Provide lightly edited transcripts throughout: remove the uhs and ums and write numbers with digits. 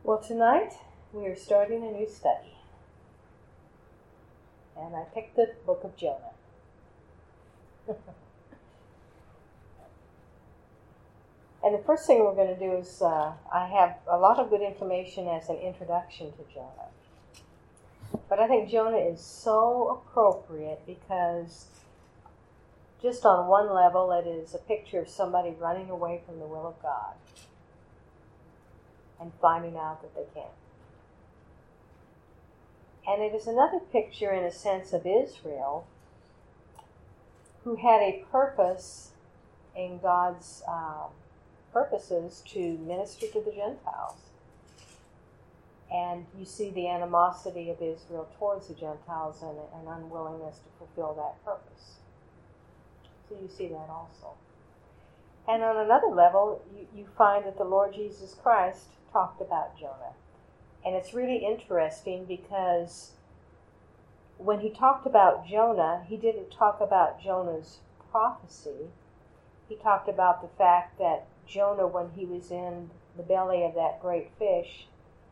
Well, tonight we are starting a new study, and I picked the book of Jonah. And the first thing we're going to do is, I have a lot of good information as an introduction to Jonah. But I think Jonah is so appropriate because just on one level it is a picture of somebody running away from the will of God and finding out that they can't. And it is another picture in a sense of Israel, who had a purpose in God's purposes to minister to the Gentiles. And you see the animosity of Israel towards the Gentiles and an unwillingness to fulfill that purpose. So you see that also. And on another level, you find that the Lord Jesus Christ talked about Jonah. And it's really interesting because when he talked about Jonah, he didn't talk about Jonah's prophecy. He talked about the fact that Jonah, when he was in the belly of that great fish,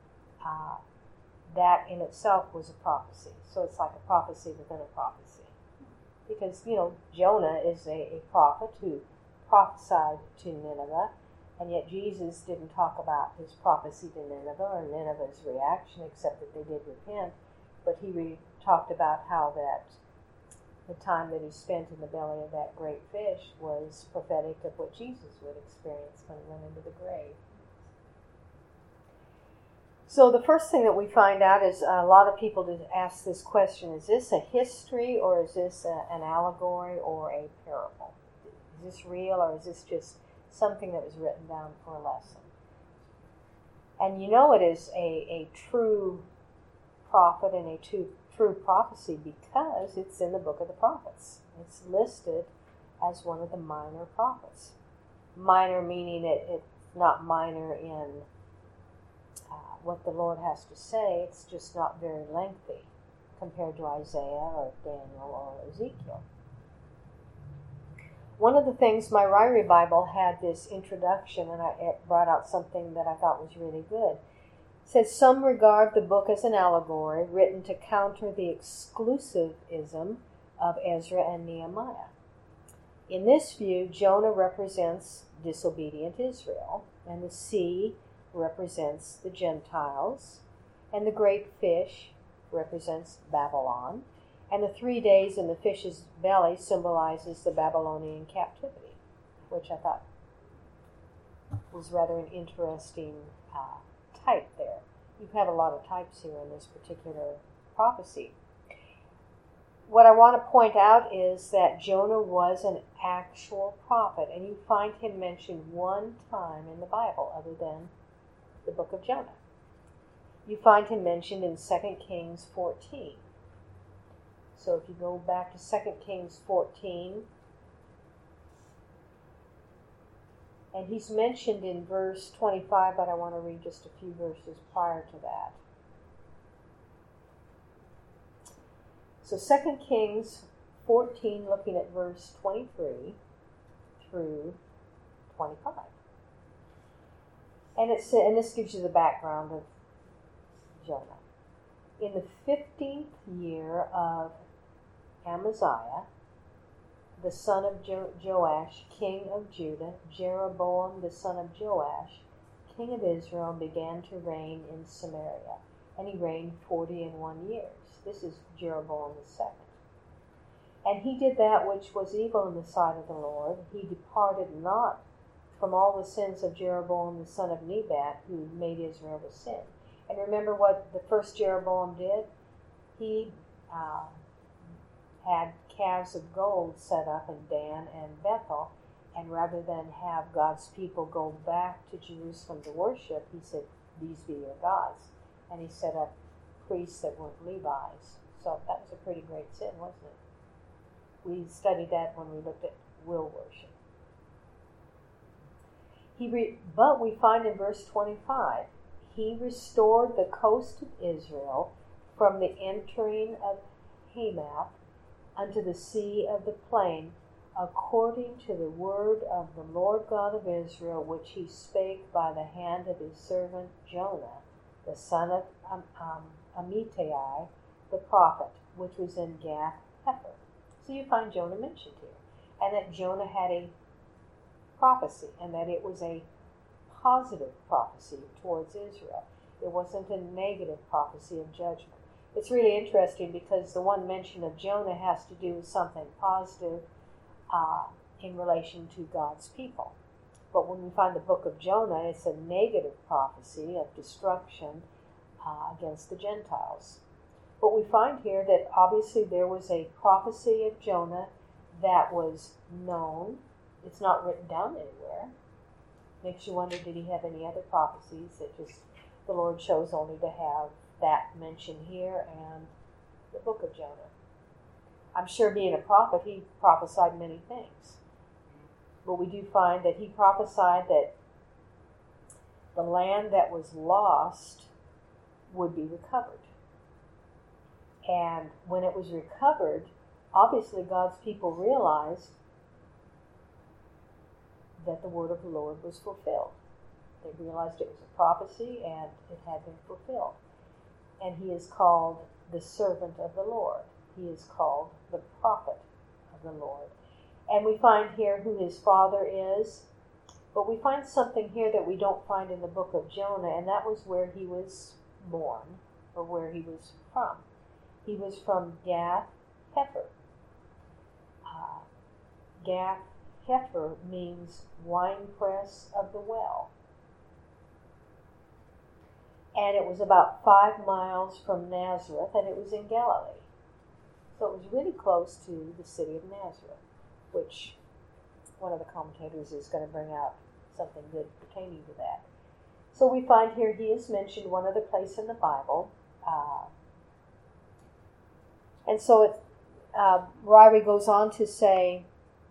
that in itself was a prophecy. So it's like a prophecy within a prophecy. Because, Jonah is a prophet who prophesied to Nineveh, and yet Jesus didn't talk about his prophecy to Nineveh or Nineveh's reaction, except that they did repent. But he talked about how that the time that he spent in the belly of that great fish was prophetic of what Jesus would experience when he went into the grave. So the first thing that we find out is a lot of people ask this question: is this a history, or is this an allegory or a parable? Is this real, or is this just something that was written down for a lesson? And it is a true prophet and a true prophecy because it's in the book of the prophets. It's listed as one of the minor prophets. Minor meaning it's not minor in what the Lord has to say. It's just not very lengthy compared to Isaiah or Daniel or Ezekiel. One of the things, my Ryrie Bible had this introduction, and it brought out something that I thought was really good. It says, some regard the book as an allegory written to counter the exclusivism of Ezra and Nehemiah. In this view, Jonah represents disobedient Israel, and the sea represents the Gentiles, and the great fish represents Babylon, and the 3 days in the fish's belly symbolizes the Babylonian captivity, which I thought was rather an interesting type there. You have a lot of types here in this particular prophecy. What I want to point out is that Jonah was an actual prophet, and you find him mentioned one time in the Bible other than the book of Jonah. You find him mentioned in 2 Kings 14. So if you go back to 2 Kings 14, and he's mentioned in verse 25, but I want to read just a few verses prior to that. So 2 Kings 14, looking at verse 23 through 25. And this gives you the background of Jonah. In the 15th year of Amaziah, the son of Joash, king of Judah, Jeroboam, the son of Joash, king of Israel, began to reign in Samaria, and he reigned 41 years. This is Jeroboam the second. And he did that which was evil in the sight of the Lord. He departed not from all the sins of Jeroboam the son of Nebat, who made Israel to sin. And remember what the first Jeroboam did? He had calves of gold set up in Dan and Bethel, and rather than have God's people go back to Jerusalem to worship, he said, these be your gods. And he set up priests that weren't Levites. So that was a pretty great sin, wasn't it? We studied that when we looked at will worship. But we find in verse 25, he restored the coast of Israel from the entering of Hamath unto the sea of the plain, according to the word of the Lord God of Israel, which he spake by the hand of his servant Jonah, the son of Amittai, the prophet, which was in Gath Hepher. So you find Jonah mentioned here, and that Jonah had a prophecy, and that it was a positive prophecy towards Israel. It wasn't a negative prophecy of judgment. It's really interesting because the one mention of Jonah has to do with something positive in relation to God's people. But when we find the book of Jonah, it's a negative prophecy of destruction against the Gentiles. But we find here that obviously there was a prophecy of Jonah that was known. It's not written down anywhere. Makes you wonder, did he have any other prophecies that just the Lord chose only to have that mentioned here and the book of Jonah? I'm sure being a prophet, he prophesied many things. But we do find that he prophesied that the land that was lost would be recovered. And when it was recovered, obviously God's people realized that the word of the Lord was fulfilled. They realized it was a prophecy and it had been fulfilled. And he is called the servant of the Lord. He is called the prophet of the Lord. And we find here who his father is. But we find something here that we don't find in the book of Jonah, and that was where he was born, or where he was from. He was from Gath Hepher. Gath Hepher means winepress of the well. And it was about 5 miles from Nazareth, and it was in Galilee. So it was really close to the city of Nazareth, which one of the commentators is going to bring out something good pertaining to that. So we find here he is mentioned one other place in the Bible. And so Ryrie goes on to say,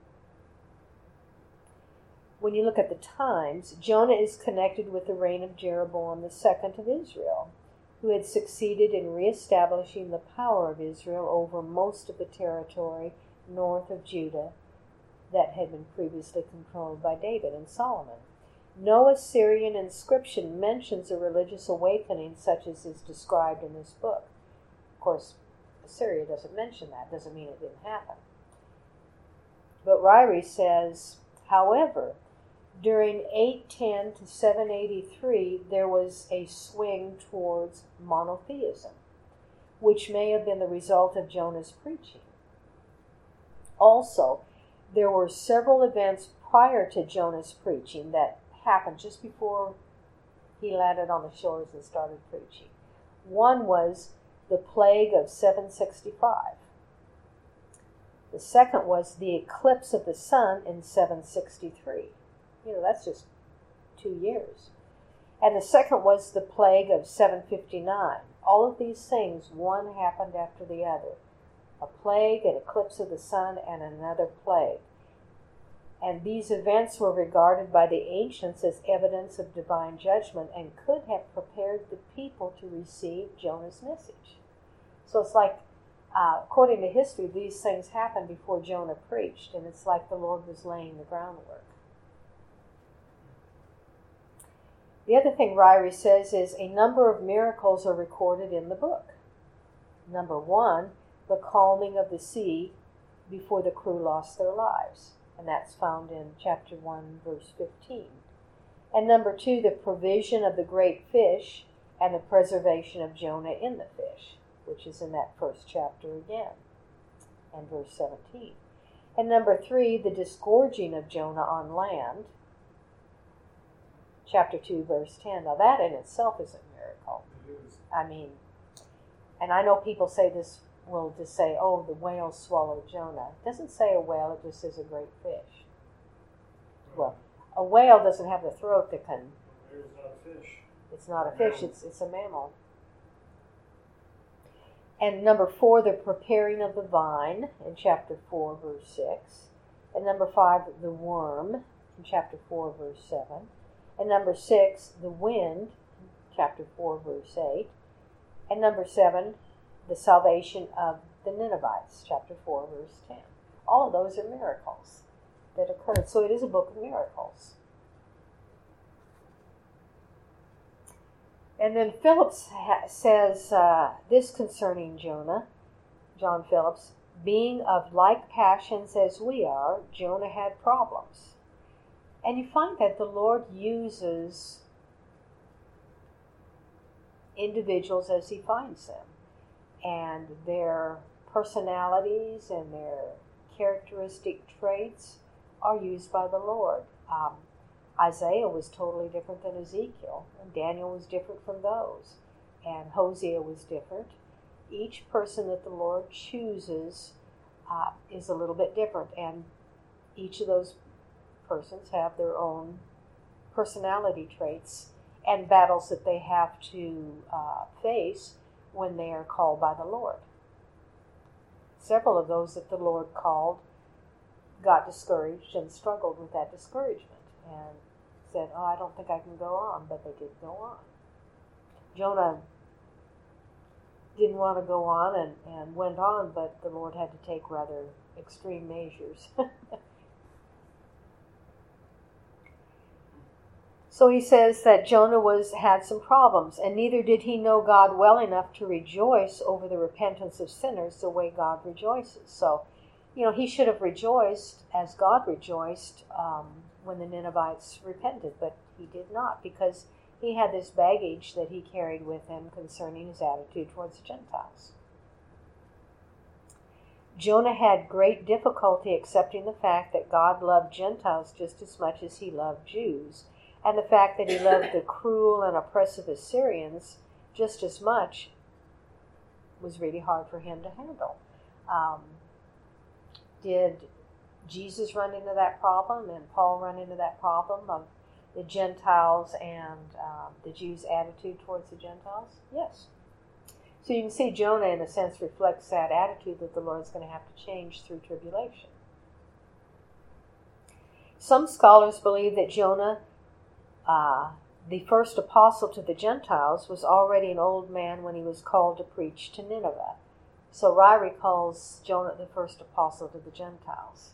when you look at the times, Jonah is connected with the reign of Jeroboam II of Israel, who had succeeded in reestablishing the power of Israel over most of the territory north of Judah that had been previously controlled by David and Solomon. No Assyrian inscription mentions a religious awakening such as is described in this book. Of course, Assyria doesn't mention that. Doesn't mean it didn't happen. But Ryrie says, however, during 810 to 783, there was a swing towards monotheism, which may have been the result of Jonah's preaching. Also, there were several events prior to Jonah's preaching that happened just before he landed on the shores and started preaching. One was the plague of 765. The second was the eclipse of the sun in 763. That's just 2 years. And the second was the plague of 759. All of these things, one happened after the other. A plague, an eclipse of the sun, and another plague. And these events were regarded by the ancients as evidence of divine judgment and could have prepared the people to receive Jonah's message. So it's like, according to history, these things happened before Jonah preached, and it's like the Lord was laying the groundwork. The other thing Ryrie says is a number of miracles are recorded in the book. Number 1, the calming of the sea before the crew lost their lives. And that's found in chapter 1, verse 15. And number 2, the provision of the great fish and the preservation of Jonah in the fish, which is in that first chapter again, and verse 17. And number 3, the disgorging of Jonah on land, chapter 2, verse 10. Now that in itself is a miracle. It is. And I know people say this, will just say, oh, the whale swallowed Jonah. It doesn't say a whale, it just says a great fish. Well, a whale doesn't have the throat that can... It's not a fish. It's not a fish, it's a mammal. And number 4, the preparing of the vine in chapter 4, verse 6. And number 5, the worm in chapter 4, verse 7. And number 6, the wind, chapter 4, verse 8. And number 7, the salvation of the Ninevites, chapter 4, verse 10. All of those are miracles that occurred. So it is a book of miracles. And then Phillips says this concerning Jonah, John Phillips, being of like passions as we are, Jonah had problems. And you find that the Lord uses individuals as he finds them. And their personalities and their characteristic traits are used by the Lord. Isaiah was totally different than Ezekiel, and Daniel was different from those, and Hosea was different. Each person that the Lord chooses is a little bit different, and each of those persons have their own personality traits and battles that they have to face when they are called by the Lord. Several of those that the Lord called got discouraged and struggled with that discouragement and said, I don't think I can go on, but they did go on. Jonah didn't want to go on and went on, but the Lord had to take rather extreme measures. So he says that Jonah had some problems, and neither did he know God well enough to rejoice over the repentance of sinners the way God rejoices. So, he should have rejoiced as God rejoiced when the Ninevites repented, but he did not, because he had this baggage that he carried with him concerning his attitude towards the Gentiles. Jonah had great difficulty accepting the fact that God loved Gentiles just as much as he loved Jews, and the fact that he loved the cruel and oppressive Assyrians just as much was really hard for him to handle. Did Jesus run into that problem, and Paul run into that problem of the Gentiles and the Jews' attitude towards the Gentiles? Yes. So you can see Jonah, in a sense, reflects that attitude that the Lord's going to have to change through tribulation. Some scholars believe that Jonah, the first apostle to the Gentiles, was already an old man when he was called to preach to Nineveh. So Ryrie calls Jonah the first apostle to the Gentiles.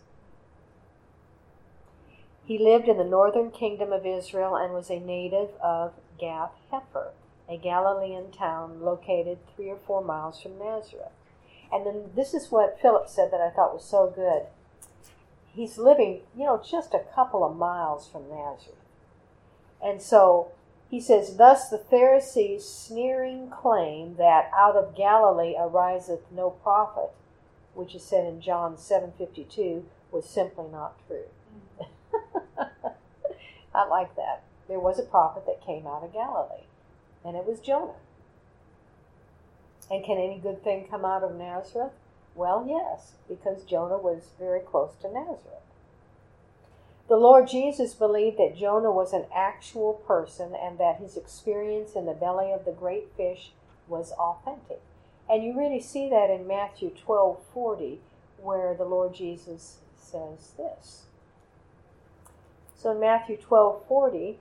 He lived in the northern kingdom of Israel and was a native of Gath Hepher, a Galilean town located 3 or 4 miles from Nazareth. And then this is what Philip said that I thought was so good. He's living, just a couple of miles from Nazareth. And so he says, thus the Pharisees' sneering claim that out of Galilee ariseth no prophet, which is said in John 7:52, was simply not true. I like that. There was a prophet that came out of Galilee, and it was Jonah. And can any good thing come out of Nazareth? Well, yes, because Jonah was very close to Nazareth. The Lord Jesus believed that Jonah was an actual person and that his experience in the belly of the great fish was authentic. And you really see that in Matthew 12:40, where the Lord Jesus says this. So in Matthew 12:40,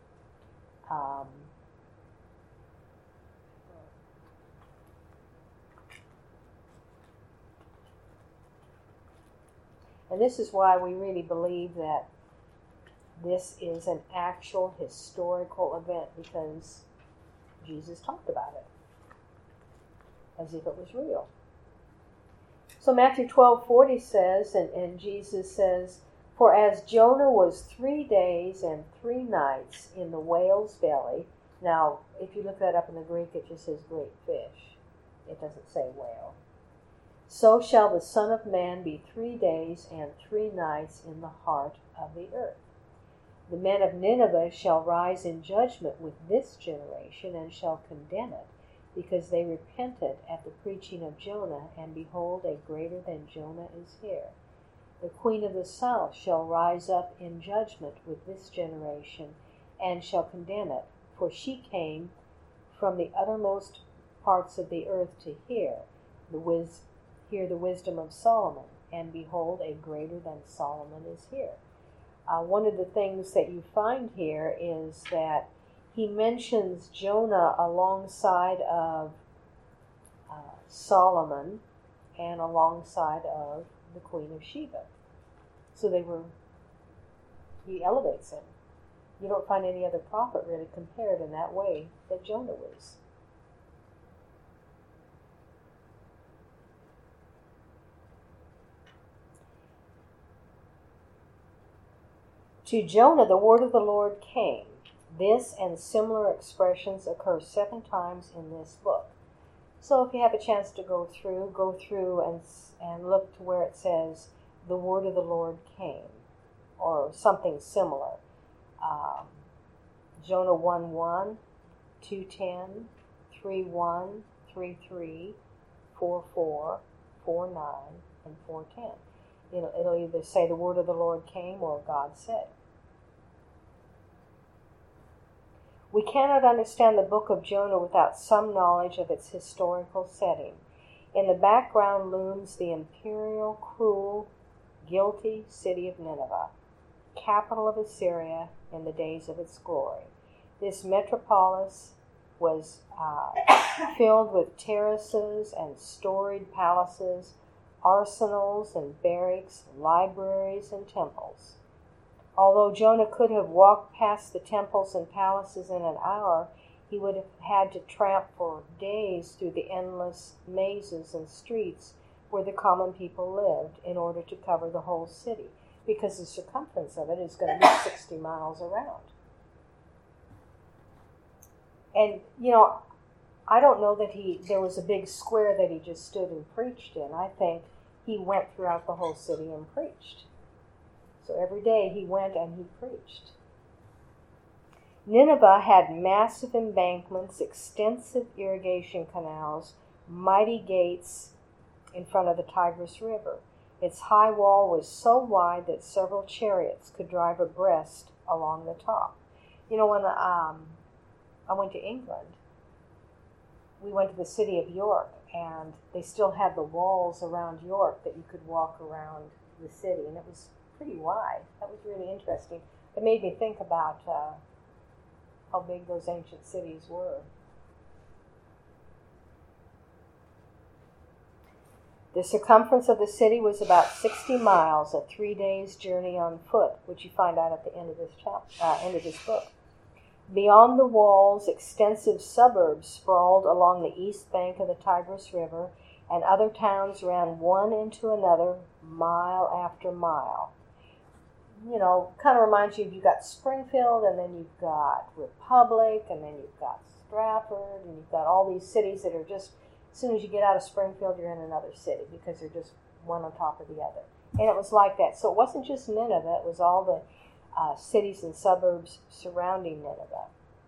and this is why we really believe that this is an actual historical event, because Jesus talked about it as if it was real. So Matthew 12:40 says, and Jesus says, for as Jonah was 3 days and 3 nights in the whale's belly. Now, if you look that up in the Greek, it just says great fish. It doesn't say whale. So shall the Son of Man be 3 days and 3 nights in the heart of the earth. The men of Nineveh shall rise in judgment with this generation and shall condemn it, because they repented at the preaching of Jonah, and behold, a greater than Jonah is here. The queen of the south shall rise up in judgment with this generation, and shall condemn it, for she came from the uttermost parts of the earth to hear the wisdom of Solomon, and behold, a greater than Solomon is here. One of the things that you find here is that he mentions Jonah alongside of Solomon and alongside of the Queen of Sheba. So he elevates him. You don't find any other prophet really compared in that way that Jonah was. To Jonah the word of the Lord came. This and similar expressions occur 7 times in this book. So if you have a chance to go through and look to where it says, the word of the Lord came, or something similar. Jonah 1:1, 2:10, 3:1, 3:3, 4:4, 4:9, and 4:10. It'll either say the word of the Lord came or God said. We cannot understand the book of Jonah without some knowledge of its historical setting. In the background looms the imperial, cruel, guilty city of Nineveh, capital of Assyria in the days of its glory. This metropolis was filled with terraces and storied palaces, arsenals and barracks, libraries and temples. Although Jonah could have walked past the temples and palaces in an hour, he would have had to tramp for days through the endless mazes and streets where the common people lived in order to cover the whole city, because the circumference of it is going to be 60 miles around. And, I don't know that there was a big square that he just stood and preached in. I think he went throughout the whole city and preached. So every day he went and he preached. Nineveh had massive embankments, extensive irrigation canals, mighty gates in front of the Tigris River. Its high wall was so wide that several chariots could drive abreast along the top. When I went to England, we went to the city of York, and they still had the walls around York that you could walk around the city, and it was pretty wide. That was really interesting. It made me think about how big those ancient cities were. The circumference of the city was about 60 miles, a 3 days' journey on foot, which you find out at the end of this book. Beyond the walls, extensive suburbs sprawled along the east bank of the Tigris River, and other towns ran one into another, mile after mile. Kind of reminds you, you've got Springfield, and then you've got Republic, and then you've got Stratford, and you've got all these cities that are just, as soon as you get out of Springfield, you're in another city, because they're just one on top of the other. And it was like that. So it wasn't just Nineveh, it was all the cities and suburbs surrounding Nineveh.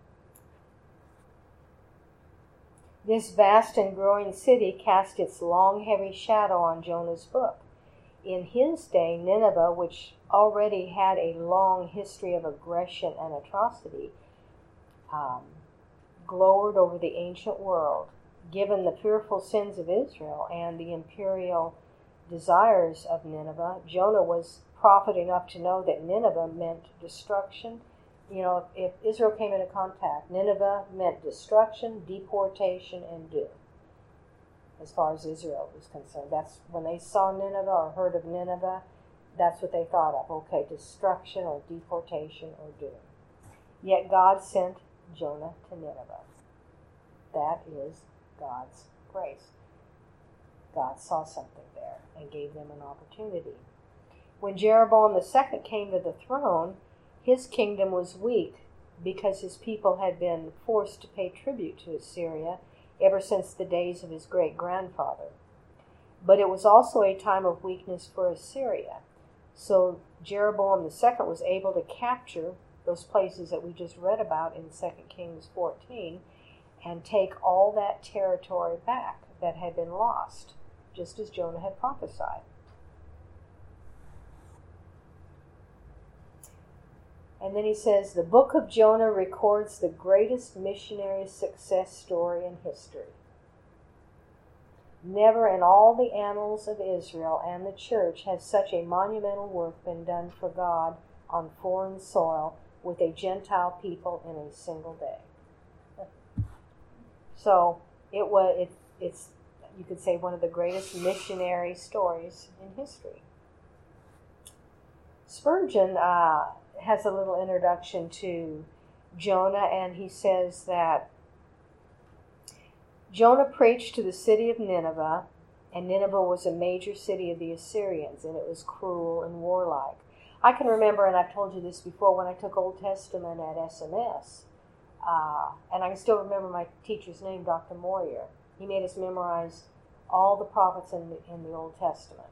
This vast and growing city cast its long, heavy shadow on Jonah's book. In his day, Nineveh, which already had a long history of aggression and atrocity, glowered over the ancient world. Given the fearful sins of Israel and the imperial desires of Nineveh, Jonah was prophet enough to know that Nineveh meant destruction. If Israel came into contact, Nineveh meant destruction, deportation, and doom. As far as Israel was concerned, that's when they saw Nineveh or heard of Nineveh, that's what they thought of. Okay, destruction or deportation or doom. Yet God sent Jonah to Nineveh. That is God's grace. God saw something there and gave them an opportunity. When Jeroboam II came to the throne, his kingdom was weak because his people had been forced to pay tribute to Assyria ever since the days of his great-grandfather. But it was also a time of weakness for Assyria. So Jeroboam II was able to capture those places that we just read about in 2 Kings 14 and take all that territory back that had been lost, just as Jonah had prophesied. And then he says, the book of Jonah records the greatest missionary success story in history. Never in all the annals of Israel and the church has such a monumental work been done for God on foreign soil with a Gentile people in a single day. So it's you could say one of the greatest missionary stories in history. Spurgeon has a little introduction to Jonah, and he says that Jonah preached to the city of Nineveh, and Nineveh was a major city of the Assyrians, and it was cruel and warlike. I can remember, and I've told you this before, when I took Old Testament at SMS, and I can still remember my teacher's name, Dr. Moyer. He made us memorize all the prophets in the Old Testament.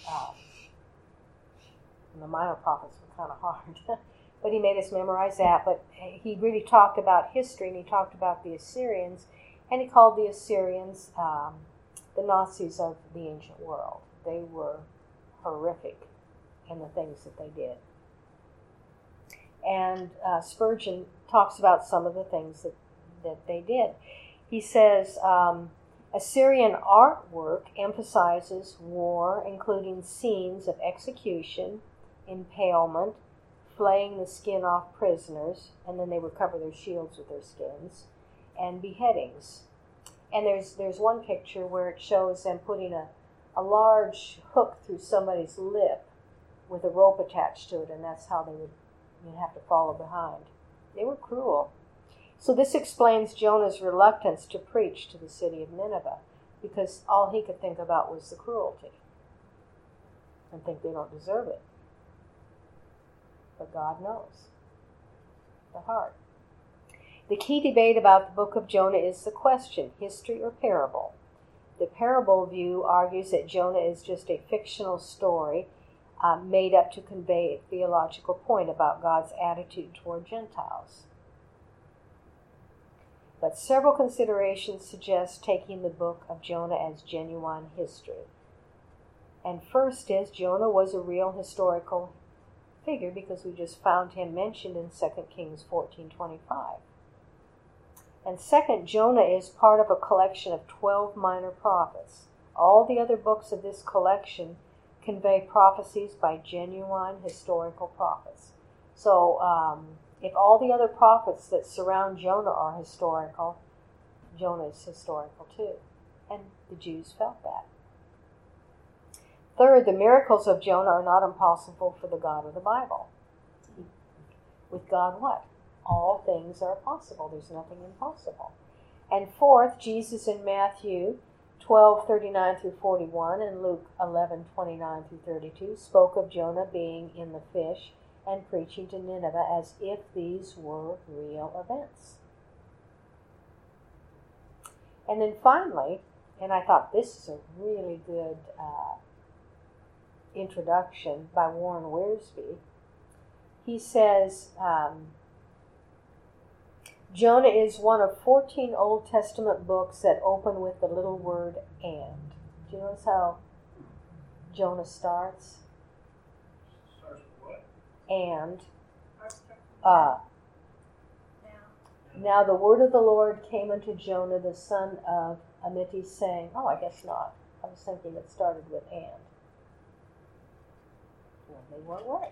And the minor prophets were kind of hard, but he made us memorize that. But he really talked about history, and he talked about the Assyrians, and he called the Assyrians the Nazis of the ancient world. They were horrific in the things that they did. And Spurgeon talks about some of the things that they did. He says, Assyrian artwork emphasizes war, including scenes of execution, impalement, flaying the skin off prisoners, and then they would cover their shields with their skins, and beheadings. And there's one picture where it shows them putting a large hook through somebody's lip with a rope attached to it, and that's how you'd have to follow behind. They were cruel. So this explains Jonah's reluctance to preach to the city of Nineveh, because all he could think about was the cruelty and think they don't deserve it. But God knows the heart. The key debate about the book of Jonah is the question, history or parable. The parable view argues that Jonah is just a fictional story made up to convey a theological point about God's attitude toward Gentiles. But several considerations suggest taking the book of Jonah as genuine history. And first is, Jonah was a real historical figure because we just found him mentioned in 2 Kings 14:25. And second, Jonah is part of a collection of 12 minor prophets. All the other books of this collection convey prophecies by genuine historical prophets. So if all the other prophets that surround Jonah are historical, Jonah is historical too. And the Jews felt that. Third, the miracles of Jonah are not impossible for the God of the Bible. With God, what? All things are possible. There's nothing impossible. And fourth, Jesus in Matthew 12:39 through 41 and Luke 11:29 through 32 spoke of Jonah being in the fish and preaching to Nineveh as if these were real events. And then finally, and I thought this is a really good introduction by Warren Wiersbe, he says, Jonah is one of 14 Old Testament books that open with the little word "and." Do you notice how Jonah starts? Starts with what? And. Now the word of the Lord came unto Jonah, the son of Amittai, saying, oh, I guess not. I was thinking it started with "and." Well, they weren't right.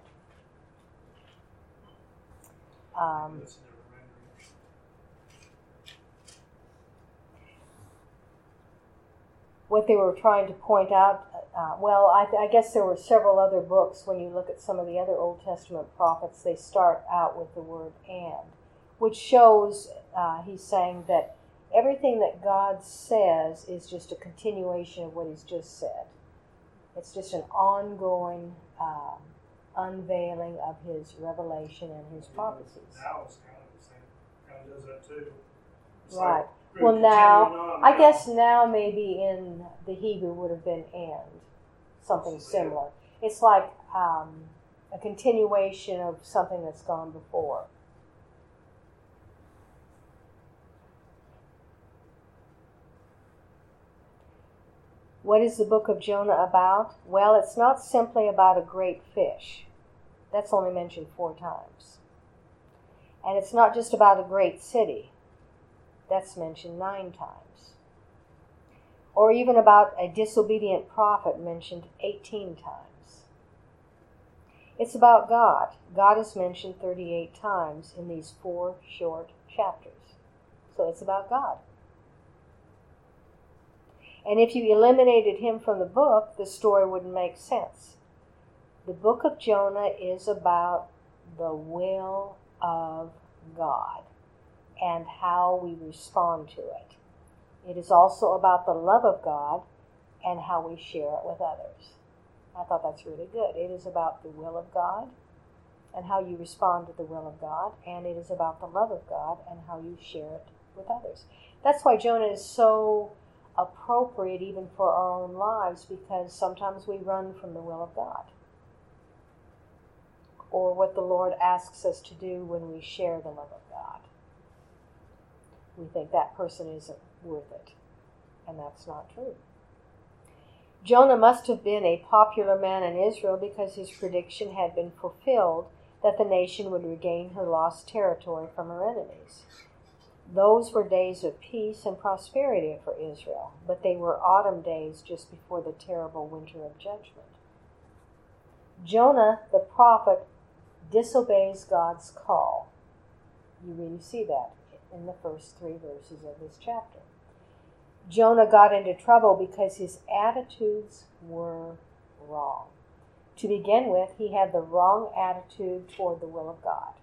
What they were trying to point out, I guess there were several other books. When you look at some of the other Old Testament prophets, they start out with the word "and," which shows, he's saying that everything that God says is just a continuation of what he's just said. It's just an ongoing unveiling of his revelation and his prophecies. Now it's kind of the same, kind of does that too. It's right. Like, well, now, I guess now maybe in the Hebrew would have been "and," something similar. It's like a continuation of something that's gone before. What is the book of Jonah about? Well, it's not simply about a great fish. That's only mentioned 4 times. And it's not just about a great city. That's mentioned 9 times. Or even about a disobedient prophet mentioned 18 times. It's about God. God is mentioned 38 times in these 4 short chapters. So it's about God. And if you eliminated him from the book, the story wouldn't make sense. The book of Jonah is about the will of God and how we respond to it. It is also about the love of God and how we share it with others. I thought that's really good. It is about the will of God and how you respond to the will of God, and it is about the love of God and how you share it with others. That's why Jonah is so appropriate even for our own lives, because sometimes we run from the will of God or what the Lord asks us to do when we share the love of God. We think that person isn't worth it, and that's not true. Jonah must have been a popular man in Israel because his prediction had been fulfilled that the nation would regain her lost territory from her enemies. Those were days of peace and prosperity for Israel, but they were autumn days just before the terrible winter of judgment. Jonah, the prophet, disobeys God's call. You really see that in the first 3 verses of this chapter. Jonah got into trouble because his attitudes were wrong. To begin with, he had the wrong attitude toward the will of God.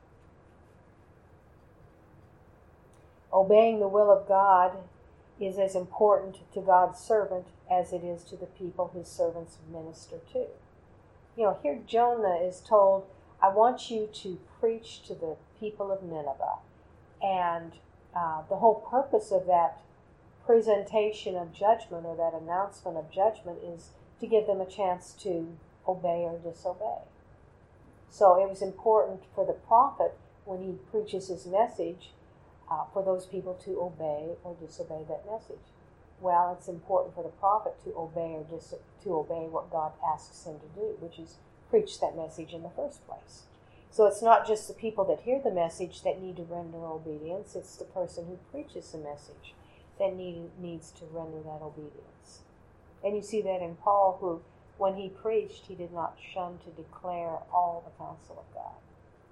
Obeying the will of God is as important to God's servant as it is to the people his servants minister to. Here Jonah is told, I want you to preach to the people of Nineveh. And the whole purpose of that presentation of judgment, or that announcement of judgment, is to give them a chance to obey or disobey. So it was important for the prophet, when he preaches his message, for those people to obey or disobey that message. Well, it's important for the prophet to obey to obey what God asks him to do, which is preach that message in the first place. So it's not just the people that hear the message that need to render obedience, it's the person who preaches the message that needs to render that obedience. And you see that in Paul, who, when he preached, he did not shun to declare all the counsel of God.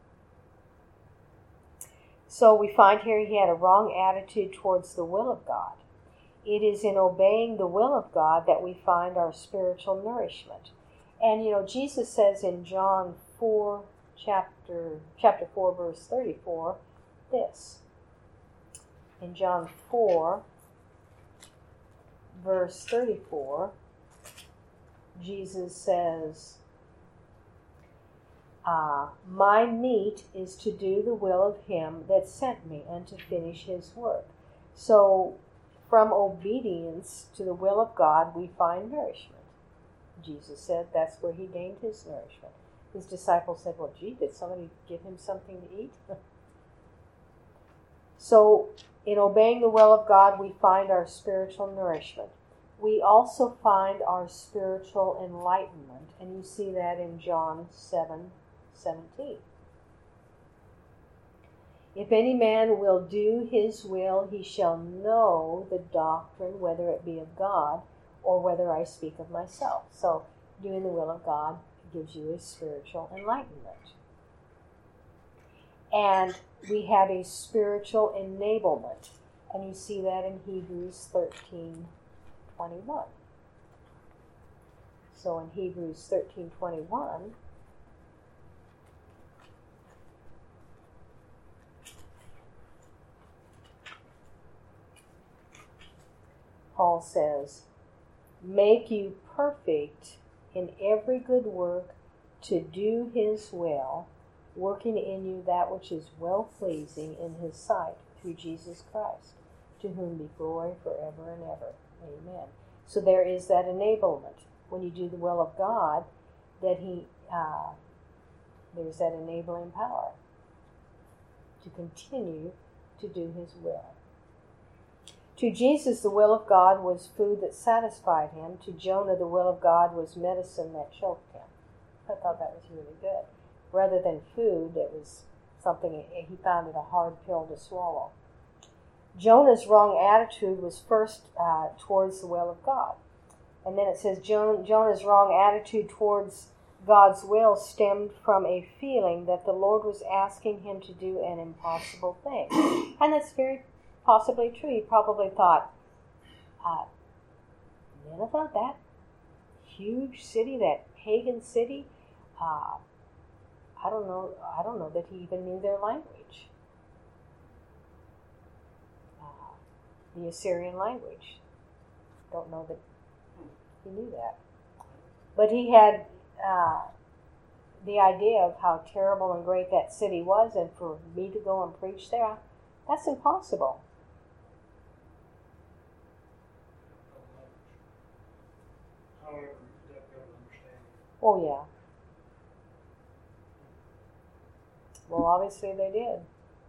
So we find here he had a wrong attitude towards the will of God. It is in obeying the will of God that we find our spiritual nourishment. And Jesus says in John 4, chapter 4, verse 34, this. In John 4, verse 34, Jesus says, my meat is to do the will of him that sent me and to finish his work. So from obedience to the will of God, we find nourishment. Jesus said that's where he gained his nourishment. His disciples said, well, gee, did somebody give him something to eat? So in obeying the will of God, we find our spiritual nourishment. We also find our spiritual enlightenment, and you see that in John 7:17. If any man will do his will, he shall know the doctrine, whether it be of God or whether I speak of myself. So doing the will of God gives you a spiritual enlightenment. And we have a spiritual enablement, and you see that in Hebrews 13:21. So in Hebrews 13:21, Paul says, make you perfect in every good work to do his will, working in you that which is well-pleasing in his sight, through Jesus Christ, to whom be glory forever and ever. Amen. So there is that enablement. When you do the will of God, that there's that enabling power to continue to do his will. To Jesus, the will of God was food that satisfied him. To Jonah, the will of God was medicine that choked him. I thought that was really good. Rather than food, it was something he found it a hard pill to swallow. Jonah's wrong attitude was first towards the will of God. And then it says Jonah's wrong attitude towards God's will stemmed from a feeling that the Lord was asking him to do an impossible thing. And that's very possibly true. He probably thought, Nineveh, that huge city, that pagan city, I don't know that he even knew their language. The Assyrian language. Don't know that he knew that. But he had the idea of how terrible and great that city was, and for me to go and preach there, that's impossible. However, you have to understand. Oh, yeah. Well, obviously they did.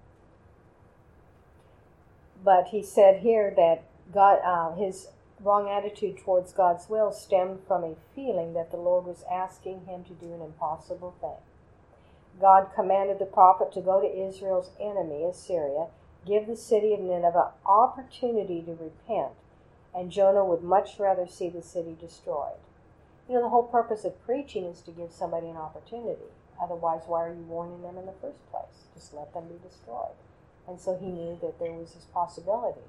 But he said here that God, his wrong attitude towards God's will stemmed from a feeling that the Lord was asking him to do an impossible thing. God commanded the prophet to go to Israel's enemy, Assyria, give the city of Nineveh opportunity to repent, and Jonah would much rather see the city destroyed. You know, the whole purpose of preaching is to give somebody an opportunity. Otherwise, why are you warning them in the first place? Just let them be destroyed. And so he knew that there was this possibility.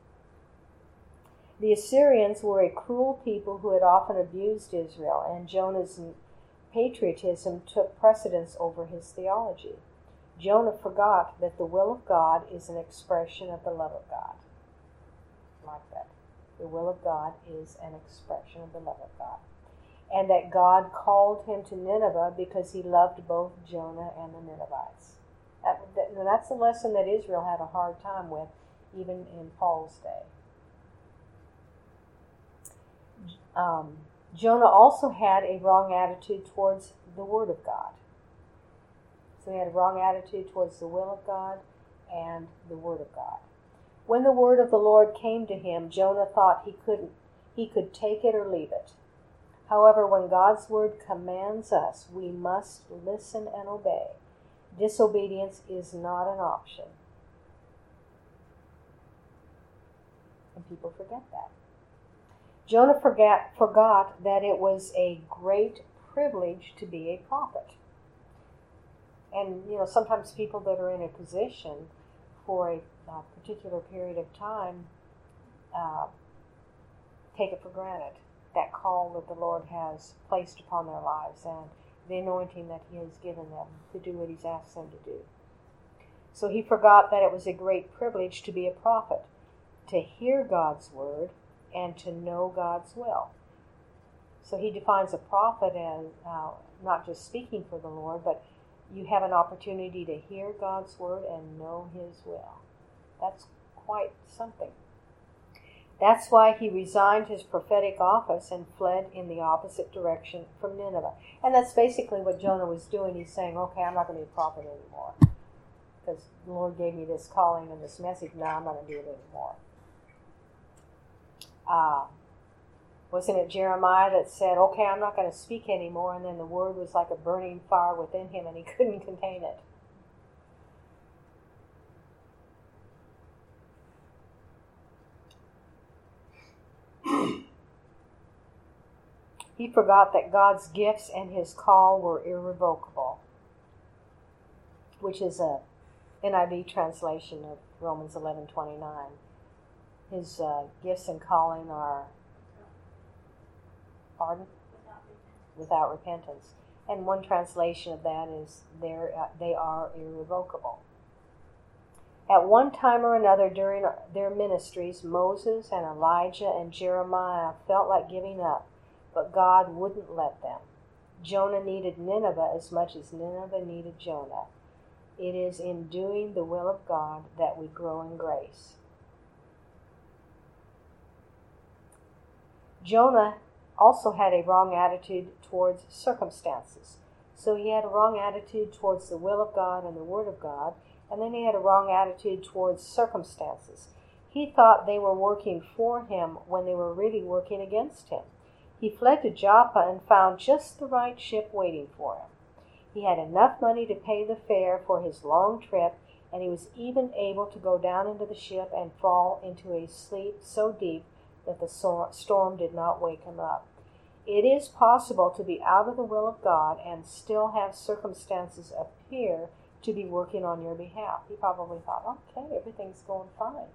The Assyrians were a cruel people who had often abused Israel, and Jonah's patriotism took precedence over his theology. Jonah forgot that the will of God is an expression of the love of God. Like that. The will of God is an expression of the love of God. And that God called him to Nineveh because he loved both Jonah and the Ninevites. That's a lesson that Israel had a hard time with, even in Paul's day. Jonah also had a wrong attitude towards the Word of God. So he had a wrong attitude towards the will of God and the Word of God. When the word of the Lord came to him, Jonah thought he could take it or leave it. However, when God's word commands us, we must listen and obey. Disobedience is not an option. And people forget that. Jonah forgot that it was a great privilege to be a prophet. And, you know, sometimes people that are in a position for a particular period of time take it for granted, that call that the Lord has placed upon their lives and the anointing that he has given them to do what he's asked them to do. So he forgot that it was a great privilege to be a prophet, to hear God's word, and to know God's will. So he defines a prophet as not just speaking for the Lord, but you have an opportunity to hear God's word and know his will. That's quite something. That's why he resigned his prophetic office and fled in the opposite direction from Nineveh. And that's basically what Jonah was doing. He's saying, okay, I'm not going to be a prophet anymore, because the Lord gave me this calling and this message. Now I'm not going to do it anymore. Wasn't it Jeremiah that said, okay, I'm not going to speak anymore, and then the word was like a burning fire within him and he couldn't contain it. He forgot that God's gifts and his call were irrevocable, which is a NIV translation of Romans 11:29. His gifts and calling are, pardon? Without repentance. And one translation of that is they are irrevocable. At one time or another during their ministries, Moses and Elijah and Jeremiah felt like giving up, but God wouldn't let them. Jonah needed Nineveh as much as Nineveh needed Jonah. It is in doing the will of God that we grow in grace. Jonah also had a wrong attitude towards circumstances. So he had a wrong attitude towards the will of God and the Word of God, and then he had a wrong attitude towards circumstances. He thought they were working for him when they were really working against him. He fled to Joppa and found just the right ship waiting for him. He had enough money to pay the fare for his long trip, and he was even able to go down into the ship and fall into a sleep so deep that the storm did not wake him up. It is possible to be out of the will of God and still have circumstances appear to be working on your behalf. He probably thought, okay, everything's going fine.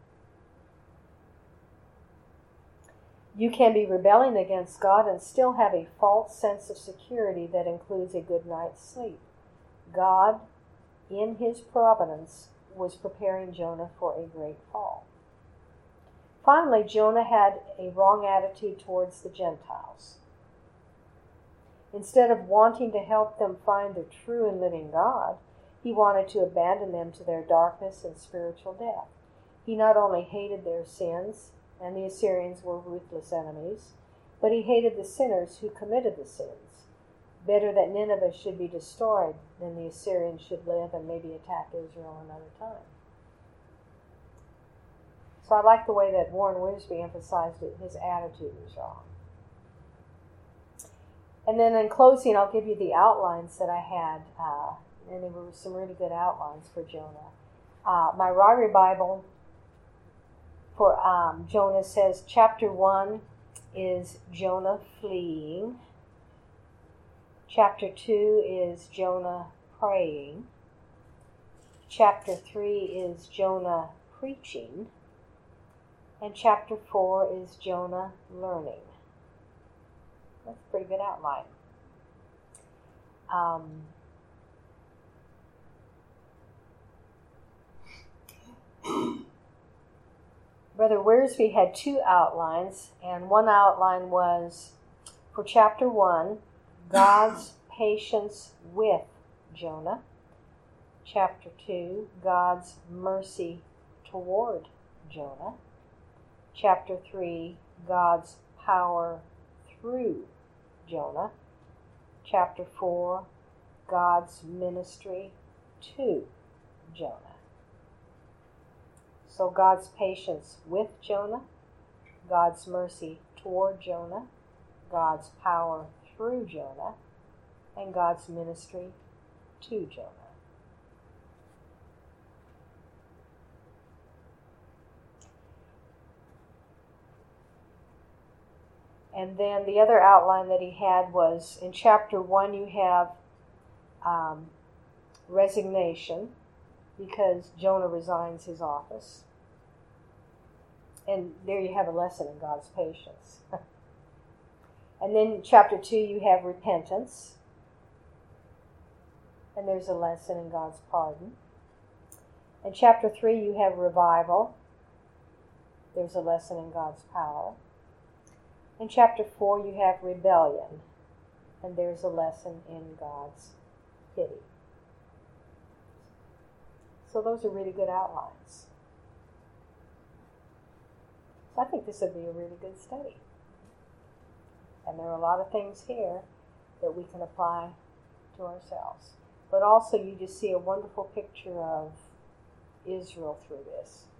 You can be rebelling against God and still have a false sense of security that includes a good night's sleep. God, in his providence, was preparing Jonah for a great fall. Finally, Jonah had a wrong attitude towards the Gentiles. Instead of wanting to help them find the true and living God, he wanted to abandon them to their darkness and spiritual death. He not only hated their sins, and the Assyrians were ruthless enemies, but he hated the sinners who committed the sins. Better that Nineveh should be destroyed than the Assyrians should live and maybe attack Israel another time. So I like the way that Warren Wiersbe emphasized it. His attitude was wrong. And then in closing, I'll give you the outlines that I had, and there were some really good outlines for Jonah. My Ryrie Bible for Jonah says chapter 1 is Jonah fleeing. Chapter 2 is Jonah praying. Chapter 3 is Jonah preaching. And chapter 4 is Jonah learning. That's a pretty good outline. Brother Wiersbe had 2 outlines, and one outline was for chapter 1, God's patience with Jonah. Chapter 2, God's mercy toward Jonah. Chapter 3, God's power through Jonah. Chapter 4, God's ministry to Jonah. So God's patience with Jonah, God's mercy toward Jonah, God's power through Jonah, and God's ministry to Jonah. And then the other outline that he had was in chapter 1 you have resignation, because Jonah resigns his office. And there you have a lesson in God's patience. And then chapter 2 you have repentance. And there's a lesson in God's pardon. In chapter 3 you have revival. There's a lesson in God's power. In chapter 4 you have rebellion. And there's a lesson in God's pity. So those are really good outlines. So I think this would be a really good study. And there are a lot of things here that we can apply to ourselves. But also you just see a wonderful picture of Israel through this.